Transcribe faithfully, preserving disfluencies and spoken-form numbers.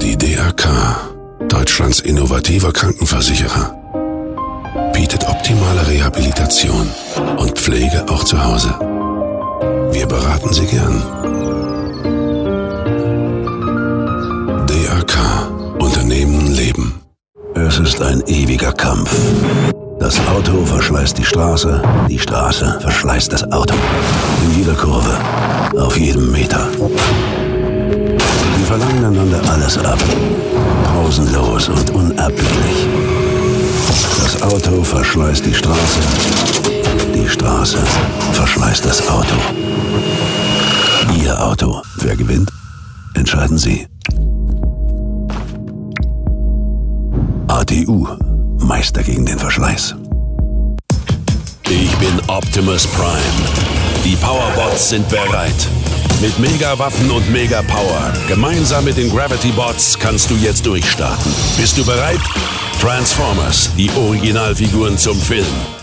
Die D A K, Deutschlands innovativer Krankenversicherer, bietet optimale Rehabilitation und Pflege auch zu Hause. Wir beraten Sie gern. D A K, Unternehmen leben. Es ist ein ewiger Kampf. Das Auto verschleißt die Straße, die Straße verschleißt das Auto. In jeder Kurve, auf jedem Meter. Sie verlangen einander alles ab. Pausenlos und unablässig. Das Auto verschleißt die Straße. Die Straße verschleißt das Auto. Ihr Auto. Wer gewinnt? Entscheiden Sie. A T U. Meister gegen den Verschleiß. Ich bin Optimus Prime. Die Powerbots sind bereit. Mit Mega-Waffen und Mega-Power. Gemeinsam mit den Gravity-Bots kannst du jetzt durchstarten. Bist du bereit? Transformers, die Originalfiguren zum Film.